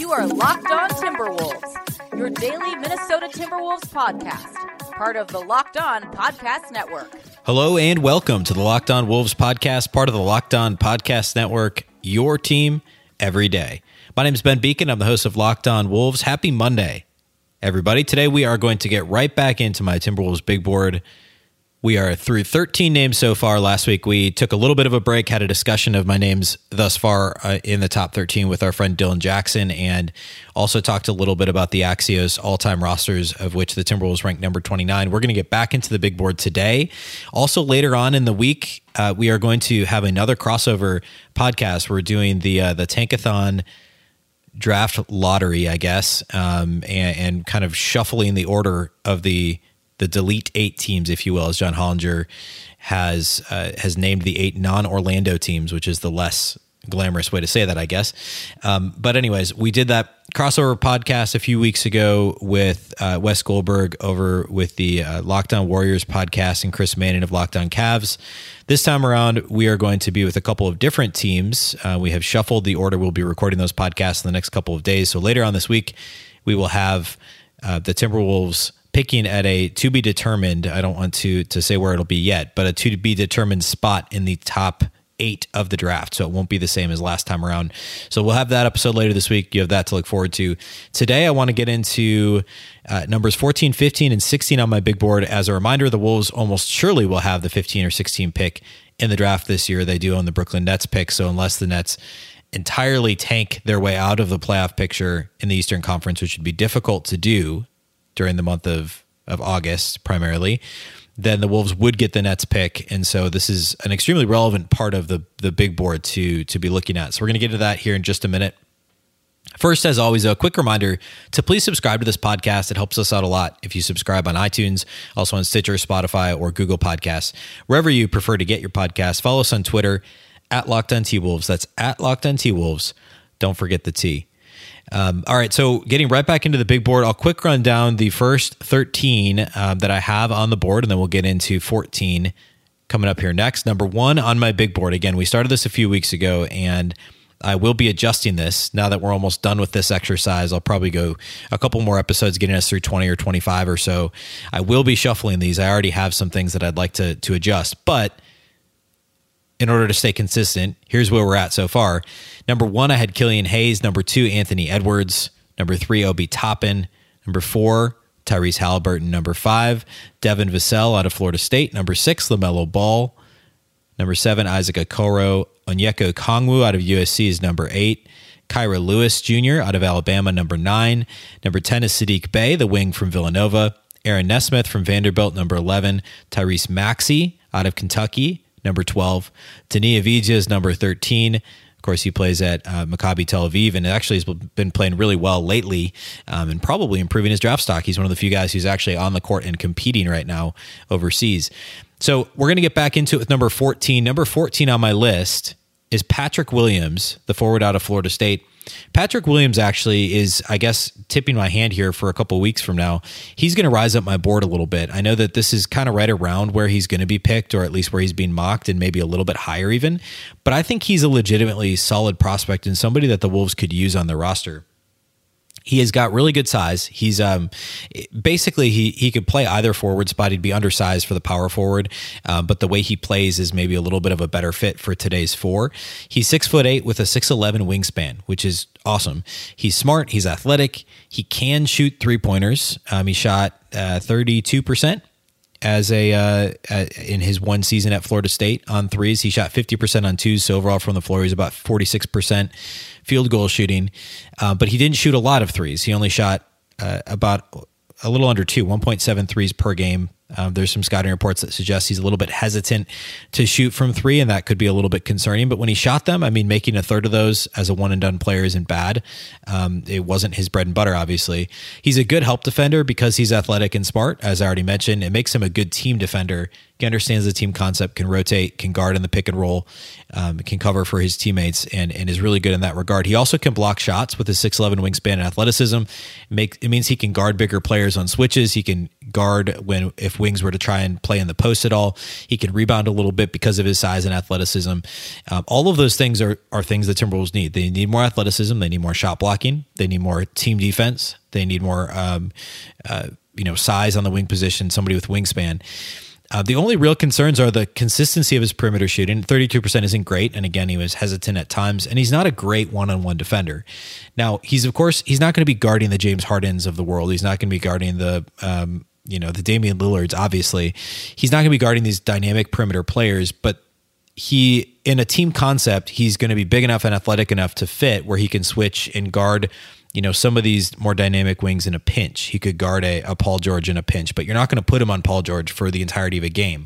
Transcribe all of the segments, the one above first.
You are Locked On Timberwolves, your daily Minnesota Timberwolves podcast, part of the Locked On Podcast Network. Hello and welcome to the Locked On Wolves podcast, part of the Locked On Podcast Network, your team every day. My name is Ben Beacon. I'm the host of Locked On Wolves. Happy Monday, everybody. Today we are going to get right back into my Timberwolves big board. We are through 13 names so far. Last week we took a little bit of a break, had a discussion of my names thus far in the top 13 with our friend Dylan Jackson, and also talked a little bit about the Axios all-time rosters, of which the Timberwolves ranked number 29. We're going to get back into the big board today. Also later on in the week, we are going to have another crossover podcast. We're doing the Tankathon draft lottery, I guess, and kind of shuffling the order of the delete 8 teams, if you will, as John Hollinger has named the 8 non-Orlando teams, which is the less glamorous way to say that, I guess. But anyways, we did that crossover podcast a few weeks ago with Wes Goldberg over with the Locked On Warriors podcast and Chris Manning of Locked On Cavs. This time around, we are going to be with a couple of different teams. We have shuffled the order. We'll be recording those podcasts in the next couple of days. So later on this week, we will have the Timberwolves picking at a to be determined, I don't want to say where it'll be yet, but a to be determined spot in the top 8 of the draft. So it won't be the same as last time around. So we'll have that episode later this week. You have that to look forward to. Today, I want to get into numbers 14, 15, and 16 on my big board. As a reminder, the Wolves almost surely will have the 15 or 16 pick in the draft this year. They do own the Brooklyn Nets pick. So unless the Nets entirely tank their way out of the playoff picture in the Eastern Conference, which would be difficult to do during the month of August primarily, then the Wolves would get the Nets pick. And so this is an extremely relevant part of the big board to be looking at. So we're going to get into that here in just a minute. First, as always, a quick reminder to please subscribe to this podcast. It helps us out a lot if you subscribe on iTunes, also on Stitcher, Spotify, or Google Podcasts. Wherever you prefer to get your podcast, follow us on Twitter at Locked On T-Wolves. That's at Locked On T-Wolves. Don't forget the T. All right, so getting right back into the big board, I'll quick run down the first 13 that I have on the board, and then we'll get into 14 coming up here next. Number 1 on my big board. Again, we started this a few weeks ago, and I will be adjusting this now that we're almost done with this exercise. I'll probably go a couple more episodes getting us through 20 or 25 or so. I will be shuffling these. I already have some things that I'd like to adjust, but in order to stay consistent, here's where we're at so far. Number 1, I had Killian Hayes. Number 2, Anthony Edwards. Number 3, Obi Toppin. Number 4, Tyrese Halliburton. Number 5, Devin Vassell out of Florida State. Number 6, LaMelo Ball. Number 7, Isaac Okoro. Onyeka Okongwu out of USC is number 8. Kyra Lewis Jr. out of Alabama, number 9. Number 10 is Sadiq Bey, the wing from Villanova. Aaron Nesmith from Vanderbilt, number 11. Tyrese Maxey out of Kentucky, number 12. Deni Avdija is number 13. Of course, he plays at Maccabi Tel Aviv and actually has been playing really well lately and probably improving his draft stock. He's one of the few guys who's actually on the court and competing right now overseas. So we're going to get back into it with number 14. Number 14 on my list is Patrick Williams, the forward out of Florida State. Patrick Williams actually is, I guess, tipping my hand here for a couple of weeks from now. He's going to rise up my board a little bit. I know that this is kind of right around where he's going to be picked, or at least where he's being mocked, and maybe a little bit higher even. But I think he's a legitimately solid prospect and somebody that the Wolves could use on their roster. He has got really good size. He's basically he could play either forward spot. He'd be undersized for the power forward, but the way he plays is maybe a little bit of a better fit for today's 4. He's 6'8" with a 6'11" wingspan, which is awesome. He's smart. He's athletic. He can shoot 3-pointers. He shot 32% as in his one season at Florida State on threes. He shot 50% on twos. So overall from the floor, he's about 46% field goal shooting. But he didn't shoot a lot of threes. He only shot about a little under 1.7 threes per game. There's some scouting reports that suggest he's a little bit hesitant to shoot from 3, and that could be a little bit concerning. But when he shot them, I mean, making a third of those as a one-and-done player isn't bad. It wasn't his bread and butter, obviously. He's a good help defender because he's athletic and smart, as I already mentioned. It makes him a good team defender. He understands the team concept, can rotate, can guard in the pick and roll, can cover for his teammates, and is really good in that regard. He also can block shots with his 6'11" wingspan and athleticism. It means he can guard bigger players on switches. He can guard if wings were to try and play in the post at all. He can rebound a little bit because of his size and athleticism. All of those things are things the Timberwolves need. They need more athleticism. They need more shot blocking. They need more team defense. They need more size on the wing position, somebody with wingspan. The only real concerns are the consistency of his perimeter shooting. 32% isn't great. And again, he was hesitant at times, and he's not a great one-on-one defender. Now, he's not going to be guarding the James Hardens of the world. He's not going to be guarding the Damian Lillards, obviously. He's not going to be guarding these dynamic perimeter players, but in a team concept, he's going to be big enough and athletic enough to fit where he can switch and guard some of these more dynamic wings in a pinch. He could guard a Paul George in a pinch, but you're not going to put him on Paul George for the entirety of a game.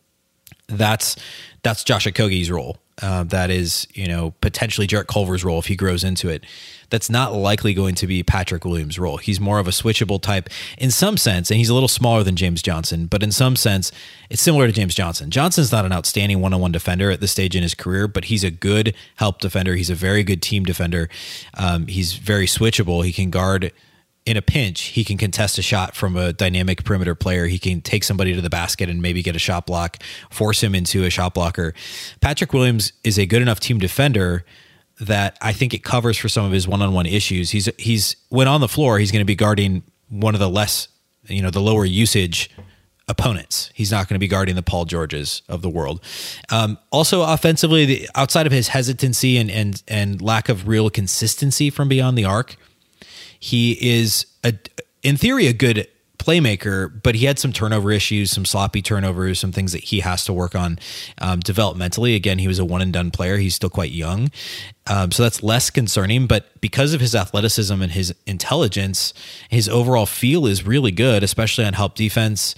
That's Josh Okogie's role. That is, potentially Jarrett Culver's role if he grows into it. That's not likely going to be Patrick Williams' role. He's more of a switchable type in some sense, and he's a little smaller than James Johnson, but in some sense, it's similar to James Johnson. Johnson's not an outstanding one-on-one defender at this stage in his career, but he's a good help defender. He's a very good team defender. He's very switchable. He can guard in a pinch. He can contest a shot from a dynamic perimeter player. He can take somebody to the basket and maybe get a shot block, force him into a shot blocker. Patrick Williams is a good enough team defender that I think it covers for some of his one-on-one issues. He's when on the floor, he's going to be guarding one of the the lower usage opponents. He's not going to be guarding the Paul Georges of the world. Also offensively, outside of his hesitancy and lack of real consistency from beyond the arc, he is in theory a good playmaker, but he had some turnover issues, some sloppy turnovers, some things that he has to work on developmentally. Again, he was a one and done player. He's still quite young. So that's less concerning, but because of his athleticism and his intelligence, his overall feel is really good, especially on help defense.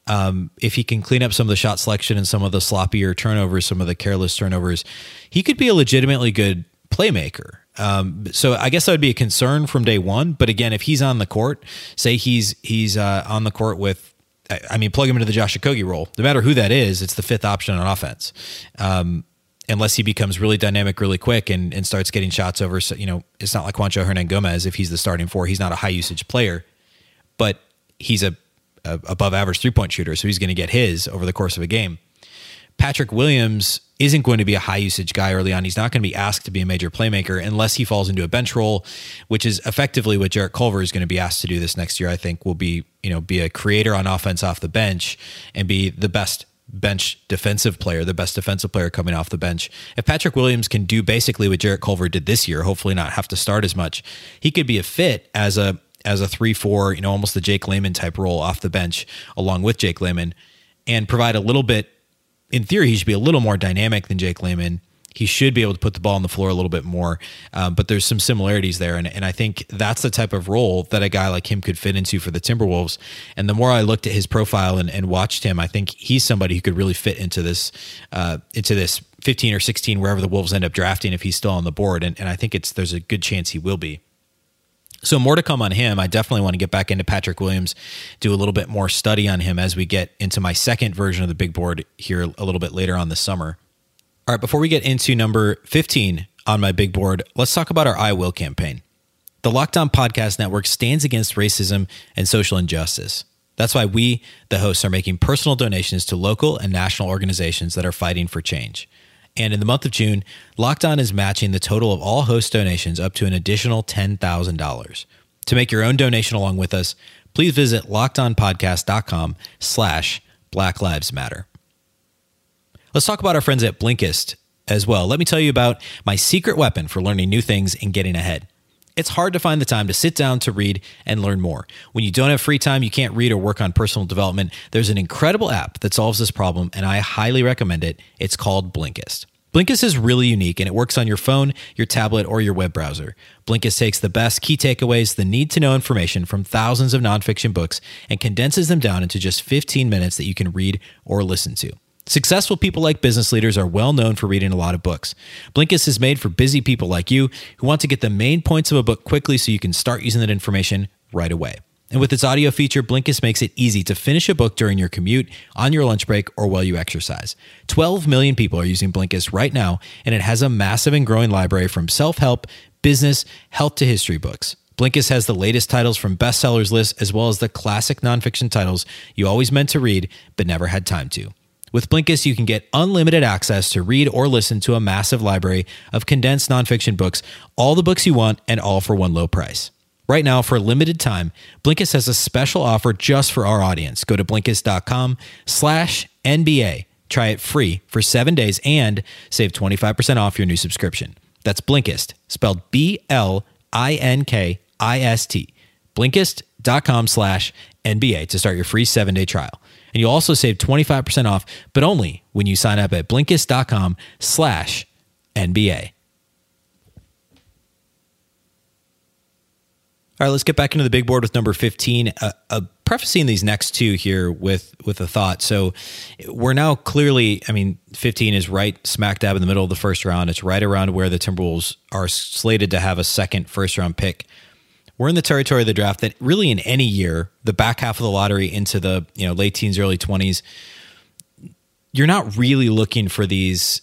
If he can clean up some of the shot selection and some of the sloppier turnovers, some of the careless turnovers, he could be a legitimately good playmaker. So I guess that would be a concern from day one. But again, if he's on the court, say he's on the court with, plug him into the Josh Okogie role. No matter who that is, it's the fifth option on offense. Unless he becomes really dynamic really quick and starts getting shots over. So, it's not like Juancho Hernan-Gomez. If he's the starting four, he's not a high usage player, but he's a above average 3-point shooter. So he's going to get his over the course of a game. Patrick Williams isn't going to be a high usage guy early on. He's not going to be asked to be a major playmaker unless he falls into a bench role, which is effectively what Jarrett Culver is going to be asked to do this next year. I think will be a creator on offense off the bench and be the best bench defensive player, the best defensive player coming off the bench. If Patrick Williams can do basically what Jarrett Culver did this year, hopefully not have to start as much, he could be a fit as a 3-4, almost the Jake Layman type role off the bench along with Jake Layman and provide a little bit. In theory, he should be a little more dynamic than Jake Layman. He should be able to put the ball on the floor a little bit more, but there's some similarities there. And I think that's the type of role that a guy like him could fit into for the Timberwolves. And the more I looked at his profile and watched him, I think he's somebody who could really fit into this 15 or 16, wherever the Wolves end up drafting if he's still on the board. And I think there's a good chance he will be. So more to come on him. I definitely want to get back into Patrick Williams, do a little bit more study on him as we get into my second version of the big board here a little bit later on this summer. All right, before we get into number 15 on my big board, let's talk about our I Will campaign. The Locked On Podcast Network stands against racism and social injustice. That's why we, the hosts, are making personal donations to local and national organizations that are fighting for change. And in the month of June, Locked On is matching the total of all host donations up to an additional $10,000. To make your own donation along with us, please visit lockedonpodcast.com/Black Lives Matter. Let's talk about our friends at Blinkist as well. Let me tell you about my secret weapon for learning new things and getting ahead. It's hard to find the time to sit down to read and learn more. When you don't have free time, you can't read or work on personal development. There's an incredible app that solves this problem, and I highly recommend it. It's called Blinkist. Blinkist is really unique, and it works on your phone, your tablet, or your web browser. Blinkist takes the best key takeaways, the need-to-know information from thousands of nonfiction books, and condenses them down into just 15 minutes that you can read or listen to. Successful people like business leaders are well known for reading a lot of books. Blinkist is made for busy people like you who want to get the main points of a book quickly so you can start using that information right away. And with its audio feature, Blinkist makes it easy to finish a book during your commute, on your lunch break, or while you exercise. 12 million people are using Blinkist right now, and it has a massive and growing library from self-help, business, health to history books. Blinkist has the latest titles from bestsellers lists as well as the classic nonfiction titles you always meant to read but never had time to. With Blinkist, you can get unlimited access to read or listen to a massive library of condensed nonfiction books, all the books you want, and all for one low price. Right now, for a limited time, Blinkist has a special offer just for our audience. Go to Blinkist.com/NBA. Try it free for 7 days and save 25% off your new subscription. That's Blinkist, spelled Blinkist. Blinkist.com/NBA to start your free 7-day trial. And you'll also save 25% off, but only when you sign up at Blinkist.com/NBA. All right, let's get back into the big board with number 15. Prefacing these next two here with a thought. So we're now clearly, 15 is right smack dab in the middle of the first round. It's right around where the Timberwolves are slated to have a second first round pick. We're in the territory of the draft that really in any year, the back half of the lottery into the late teens, early 20s, you're not really looking for these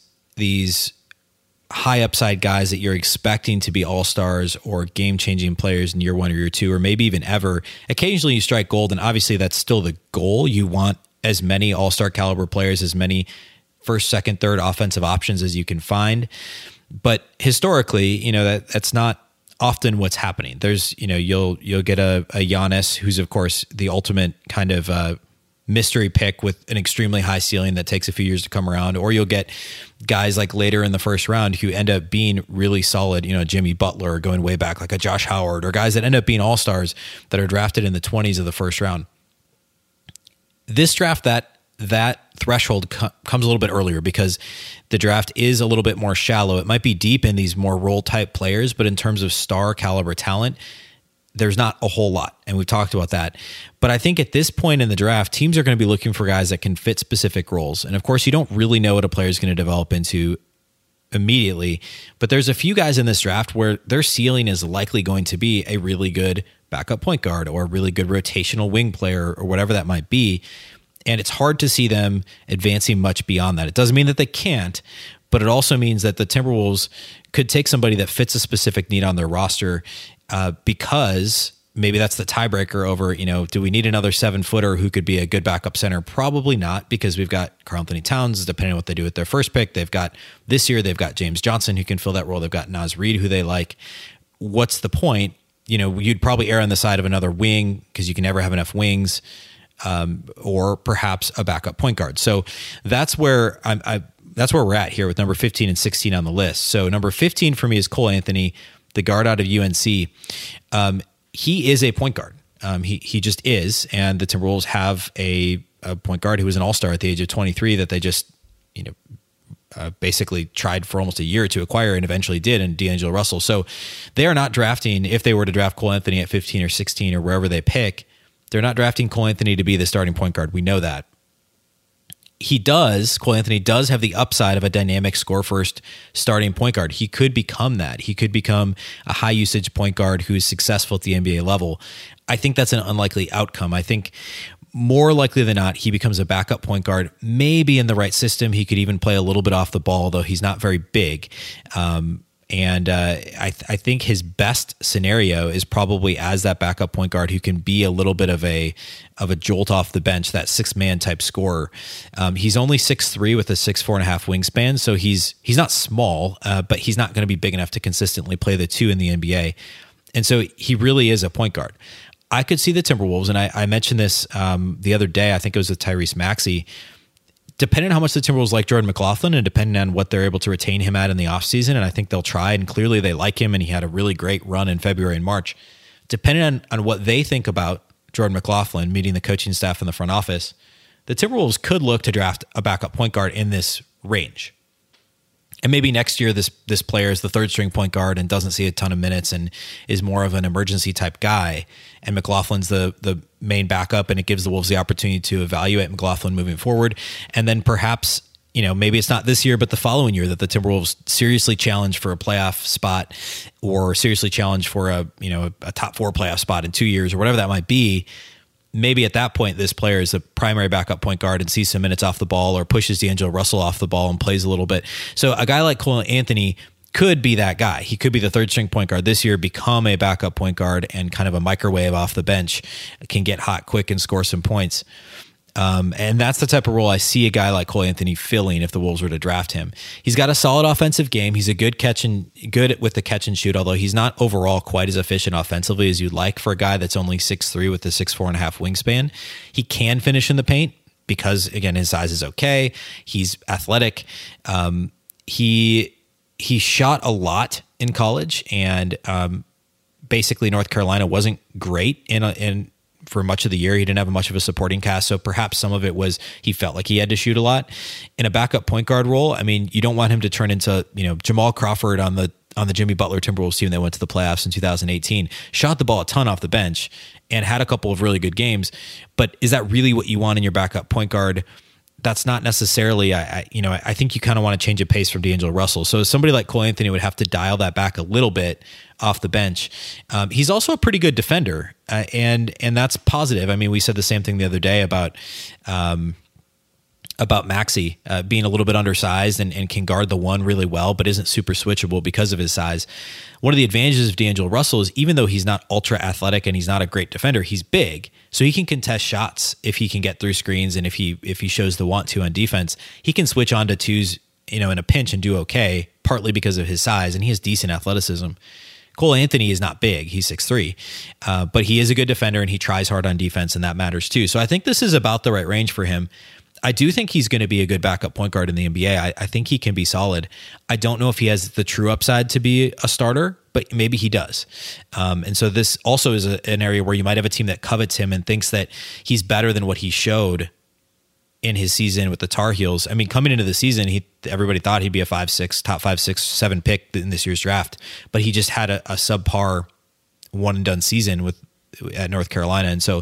high upside guys that you're expecting to be all-stars or game-changing players in year one or year two, or maybe even ever. Occasionally you strike gold, and obviously that's still the goal. You want as many all-star caliber players, as many first, second, third offensive options as you can find. But historically, that's not often what's happening. There's, you'll get a Giannis, who's of course the ultimate kind of mystery pick with an extremely high ceiling that takes a few years to come around, or you'll get guys like later in the first round who end up being really solid, Jimmy Butler going way back, like a Josh Howard, or guys that end up being all-stars that are drafted in the 20s of the first round. This draft, that threshold comes a little bit earlier because the draft is a little bit more shallow. It might be deep in these more role type players, but in terms of star caliber talent, there's not a whole lot. And we've talked about that. But I think at this point in the draft, teams are going to be looking for guys that can fit specific roles. And of course, you don't really know what a player is going to develop into immediately, but there's a few guys in this draft where their ceiling is likely going to be a really good backup point guard or a really good rotational wing player or whatever that might be. And it's hard to see them advancing much beyond that. It doesn't mean that they can't, but it also means that the Timberwolves could take somebody that fits a specific need on their roster because maybe that's the tiebreaker over, do we need another 7-footer who could be a good backup center? Probably not, because we've got Karl-Anthony Towns, depending on what they do with their first pick. They've got this year, they've got James Johnson who can fill that role. They've got Naz Reid who they like. What's the point? You'd probably err on the side of another wing because you can never have enough wings, or perhaps a backup point guard. So that's where that's where we're at here with number 15 and 16 on the list. So number 15 for me is Cole Anthony, the guard out of UNC. He is a point guard. He just is. And the Timberwolves have a point guard who was an all-star at the age of 23 that they just, basically tried for almost a year to acquire and eventually did, in D'Angelo Russell. So they are not drafting, if they were to draft Cole Anthony at 15 or 16 or wherever they pick, they're not drafting Cole Anthony to be the starting point guard. We know that. Cole Anthony does have the upside of a dynamic score-first starting point guard. He could become that. He could become a high-usage point guard who is successful at the NBA level. I think that's an unlikely outcome. I think more likely than not, he becomes a backup point guard. Maybe in the right system, he could even play a little bit off the ball, though he's not very big. I think his best scenario is probably as that backup point guard who can be a little bit of a jolt off the bench, that 6-man type scorer. He's only 6'3" with a 6'4.5" wingspan, so he's not small, but he's not going to be big enough to consistently play the two in the NBA. And so he really is a point guard. I could see the Timberwolves, and I mentioned this the other day, I think it was with Tyrese Maxey, depending on how much the Timberwolves like Jordan McLaughlin and depending on what they're able to retain him at in the offseason, and I think they'll try, and clearly they like him, and he had a really great run in February and March. Depending on what they think about Jordan McLaughlin, meeting the coaching staff in the front office, the Timberwolves could look to draft a backup point guard in this range. And maybe next year this player is the third string point guard and doesn't see a ton of minutes and is more of an emergency type guy. And McLaughlin's the main backup, and it gives the Wolves the opportunity to evaluate McLaughlin moving forward. And then perhaps, maybe it's not this year, but the following year that the Timberwolves seriously challenge for a playoff spot or seriously challenge for a top 4 playoff spot in 2 years or whatever that might be. Maybe at that point, this player is the primary backup point guard and sees some minutes off the ball or pushes D'Angelo Russell off the ball and plays a little bit. So a guy like Cole Anthony could be that guy. He could be the third string point guard this year, become a backup point guard and kind of a microwave off the bench, can get hot quick and score some points. And that's the type of role I see a guy like Cole Anthony filling if the Wolves were to draft him. He's got a solid offensive game. He's a good with the catch and shoot, although he's not overall quite as efficient offensively as you'd like for a guy that's only 6'3" with a 6'4.5" wingspan. He can finish in the paint because, again, his size is okay. He's athletic. He shot a lot in college, and basically North Carolina wasn't great in for much of the year. He didn't have much of a supporting cast, so perhaps some of it was he felt like he had to shoot a lot. In a backup point guard role, I mean, you don't want him to turn into, Jamal Crawford on the Jimmy Butler Timberwolves team that went to the playoffs in 2018. Shot the ball a ton off the bench and had a couple of really good games, but is that really what you want in your backup point guard? That's not necessarily, I think you kind of want to change a pace from D'Angelo Russell. So somebody like Cole Anthony would have to dial that back a little bit off the bench. He's also a pretty good defender, and that's positive. I mean, we said the same thing the other day about Maxey being a little bit undersized and can guard the one really well, but isn't super switchable because of his size. One of the advantages of D'Angelo Russell is even though he's not ultra athletic and he's not a great defender, he's big. So he can contest shots if he can get through screens, and if he shows the want to on defense, he can switch on to twos, in a pinch and do okay, partly because of his size, and he has decent athleticism. Cole Anthony is not big. He's 6'3", but he is a good defender and he tries hard on defense, and that matters too. So I think this is about the right range for him. I do think he's going to be a good backup point guard in the NBA. I think he can be solid. I don't know if he has the true upside to be a starter, but maybe he does. And so this also is an area where you might have a team that covets him and thinks that he's better than what he showed in his season with the Tar Heels. I mean, coming into the season, everybody thought he'd be a 5'6", top 5, 6, 7 pick in this year's draft, but he just had a subpar one and done season at North Carolina. And so,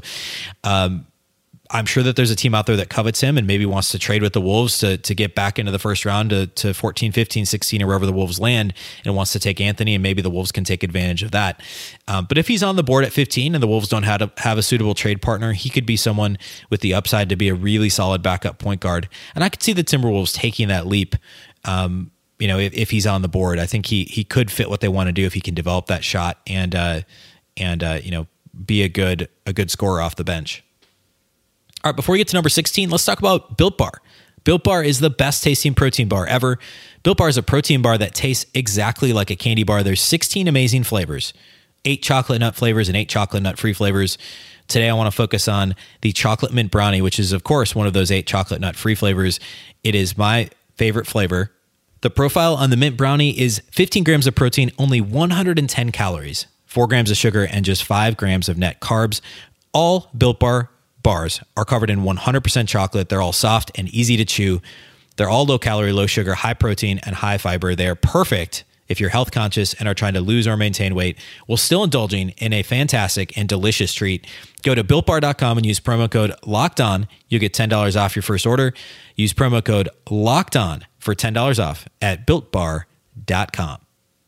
I'm sure that there's a team out there that covets him and maybe wants to trade with the Wolves to get back into the first round to 14, 15, 16, or wherever the Wolves land, and wants to take Anthony, and maybe the Wolves can take advantage of that. But if he's on the board at 15 and the Wolves don't have a suitable trade partner, he could be someone with the upside to be a really solid backup point guard. And I could see the Timberwolves taking that leap. If he's on the board, I think he could fit what they want to do if he can develop that shot and be a good scorer off the bench. All right, before we get to number 16, let's talk about Built Bar. Built Bar is the best tasting protein bar ever. Built Bar is a protein bar that tastes exactly like a candy bar. There's 16 amazing flavors, 8 chocolate nut flavors and 8 chocolate nut free flavors. Today, I want to focus on the chocolate mint brownie, which is, of course, one of those 8 chocolate nut free flavors. It is my favorite flavor. The profile on the mint brownie is 15 grams of protein, only 110 calories, 4 grams of sugar, and just 5 grams of net carbs. All Built Bar bars are covered in 100% chocolate. They're all soft and easy to chew. They're all low calorie, low sugar, high protein, and high fiber. They are perfect if you're health conscious and are trying to lose or maintain weight while still indulging in a fantastic and delicious treat. Go to BuiltBar.com and use promo code LOCKEDON. You'll get $10 off your first order. Use promo code LOCKEDON for $10 off at BuiltBar.com.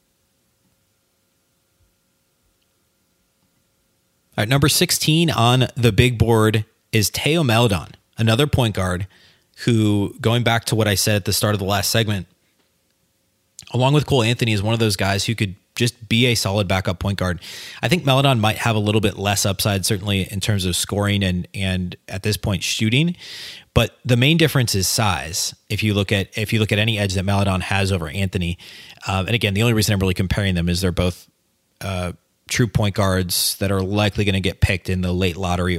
All right, number 16 on the big board is Theo Maledon, another point guard who, going back to what I said at the start of the last segment, along with Cole Anthony, is one of those guys who could just be a solid backup point guard. I think Maledon might have a little bit less upside, certainly in terms of scoring and at this point shooting, but the main difference is size. If you look at any edge that Maledon has over Anthony, and again, the only reason I'm really comparing them is they're both true point guards that are likely going to get picked in the late lottery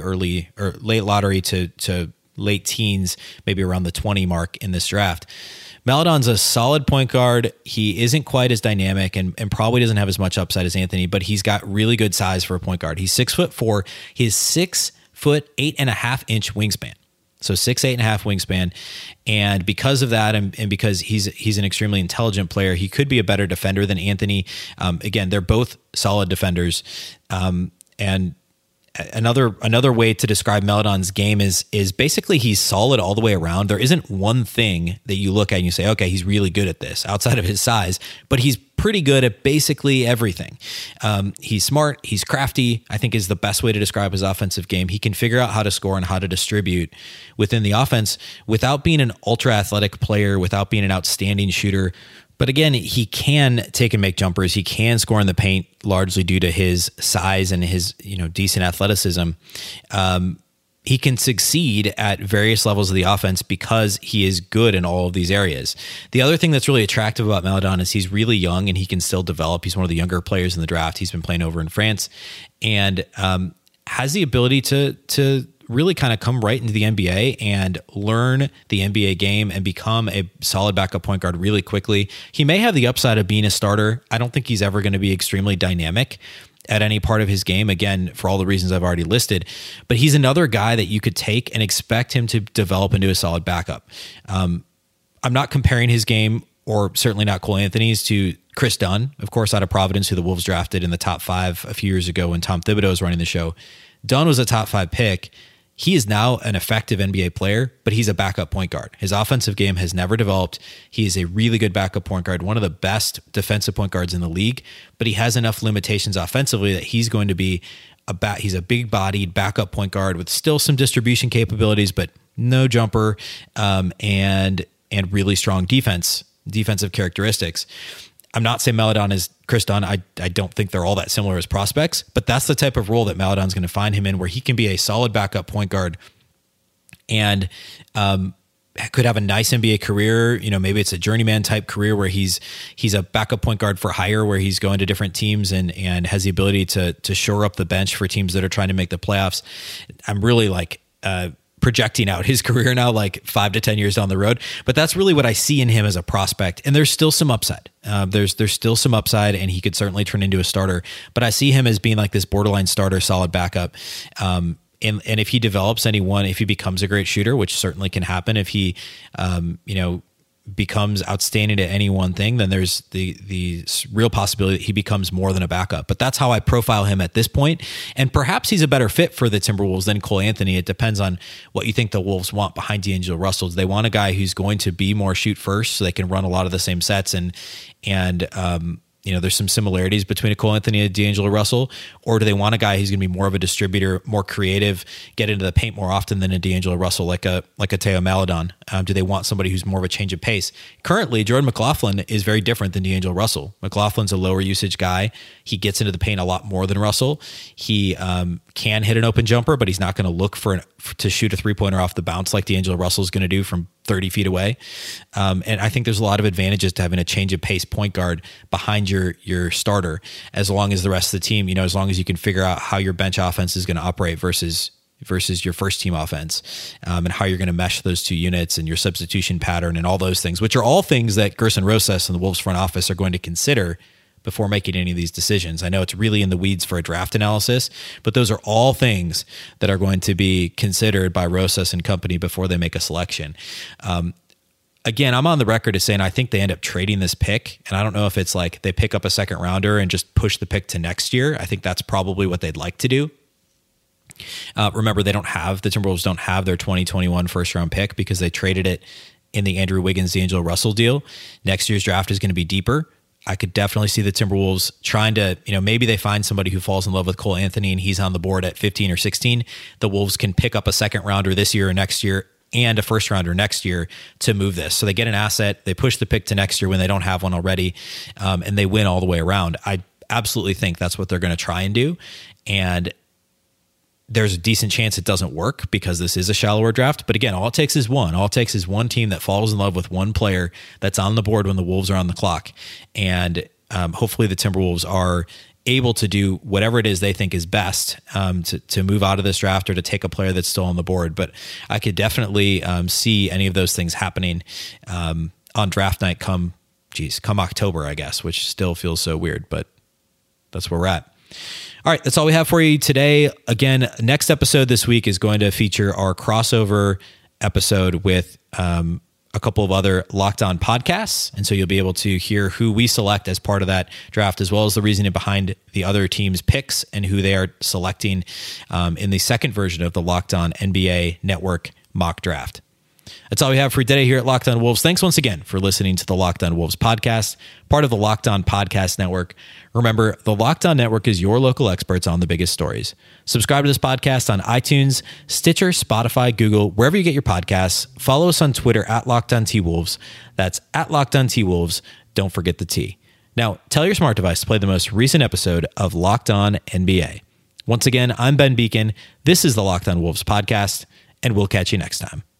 to late teens, maybe around the 20 mark in this draft. Maledon's a solid point guard. He isn't quite as dynamic and probably doesn't have as much upside as Anthony, but he's got really good size for a point guard. He's 6'4". He's 6 foot 8.5 inch wingspan. So 6'8.5" wingspan. And because of that, and because he's an extremely intelligent player, he could be a better defender than Anthony. Again, they're both solid defenders. And another way to describe Maledon's game is basically he's solid all the way around. There isn't one thing that you look at and you say, okay, he's really good at this outside of his size, but he's pretty good at basically everything. He's smart. He's crafty, I think is the best way to describe his offensive game. He can figure out how to score and how to distribute within the offense without being an ultra athletic player, without being an outstanding shooter, But again, he can take and make jumpers. He can score in the paint, largely due to his size and his decent athleticism. He can succeed at various levels of the offense because he is good in all of these areas. The other thing that's really attractive about Maledon is he's really young and he can still develop. He's one of the younger players in the draft. He's been playing over in France and has the ability to really kind of come right into the NBA and learn the NBA game and become a solid backup point guard really quickly. He may have the upside of being a starter. I don't think he's ever going to be extremely dynamic at any part of his game, again, for all the reasons I've already listed. But he's another guy that you could take and expect him to develop into a solid backup. I'm not comparing his game, or certainly not Cole Anthony's, to Chris Dunn, of course, out of Providence, who the Wolves drafted in the top 5 a few years ago when Tom Thibodeau was running the show. Dunn was a top 5 pick. He is now an effective NBA player, but he's a backup point guard. His offensive game has never developed. He is a really good backup point guard, one of the best defensive point guards in the league, but he has enough limitations offensively that he's going to be he's a big-bodied backup point guard with still some distribution capabilities, but no jumper, and really strong defensive characteristics. I'm not saying Maledon is Chris Dunn. I don't think they're all that similar as prospects, but that's the type of role that Maledon's going to find him in, where he can be a solid backup point guard and could have a nice NBA career. Maybe it's a journeyman type career where he's a backup point guard for hire, where he's going to different teams and has the ability to shore up the bench for teams that are trying to make the playoffs. I'm really projecting out his career now, 5 to 10 years down the road. But that's really what I see in him as a prospect. And there's still some upside. There's still some upside, and he could certainly turn into a starter. But I see him as being like this borderline starter, solid backup. And if he develops if he becomes a great shooter, which certainly can happen if he, becomes outstanding at any one thing, then there's the real possibility that he becomes more than a backup. But that's how I profile him at this point. And perhaps he's a better fit for the Timberwolves than Cole Anthony. It depends on what you think the Wolves want behind D'Angelo Russell. Do they want a guy who's going to be more shoot first so they can run a lot of the same sets and there's some similarities between a Cole Anthony and D'Angelo Russell, or do they want a guy who's going to be more of a distributor, more creative, get into the paint more often than a D'Angelo Russell, like a Theo Maledon? Do they want somebody who's more of a change of pace? Currently, Jordan McLaughlin is very different than D'Angelo Russell. McLaughlin's a lower usage guy. He gets into the paint a lot more than Russell. He can hit an open jumper, but he's not going to look to shoot a 3-pointer off the bounce like D'Angelo Russell is going to do from 30 feet away. And I think there's a lot of advantages to having a change of pace point guard behind your starter, as long as the rest of the team, as long as you can figure out how your bench offense is going to operate versus your first team offense, and how you're going to mesh those two units and your substitution pattern and all those things, which are all things that Gerson Rosas and the Wolves front office are going to consider before making any of these decisions. I know it's really in the weeds for a draft analysis, but those are all things that are going to be considered by Rosas and company before they make a selection. Again, I'm on the record as saying I think they end up trading this pick, and I don't know if it's like they pick up a second rounder and just push the pick to next year. I think that's probably what they'd like to do. Remember, the Timberwolves don't have their 2021 first round pick because they traded it in the Andrew Wiggins, D'Angelo Russell deal. Next year's draft is going to be deeper. I could definitely see the Timberwolves trying to, maybe they find somebody who falls in love with Cole Anthony and he's on the board at 15 or 16. The Wolves can pick up a second rounder this year or next year and a first rounder next year to move this. So they get an asset, they push the pick to next year when they don't have one already, and they win all the way around. I absolutely think that's what they're going to try and do. And there's a decent chance it doesn't work because this is a shallower draft. But again, all it takes is one. All it takes is one team that falls in love with one player that's on the board when the Wolves are on the clock. And hopefully the Timberwolves are able to do whatever it is they think is best to move out of this draft or to take a player that's still on the board. But I could definitely see any of those things happening on draft night come October, I guess, which still feels so weird, but that's where we're at. All right, that's all we have for you today. Again, next episode this week is going to feature our crossover episode with a couple of other Locked On podcasts. And so you'll be able to hear who we select as part of that draft, as well as the reasoning behind the other team's picks and who they are selecting in the second version of the Locked On NBA Network mock draft. That's all we have for today here at Locked On Wolves. Thanks once again for listening to the Locked On Wolves podcast, part of the Locked On Podcast Network. Remember, the Locked On Network is your local experts on the biggest stories. Subscribe to this podcast on iTunes, Stitcher, Spotify, Google, wherever you get your podcasts. Follow us on Twitter at Locked On T-Wolves. That's at Locked On T-Wolves. don't forget the T. Now, tell your smart device to play the most recent episode of Locked On NBA. Once again, I'm Ben Beecken. This is the Locked On Wolves podcast, and we'll catch you next time.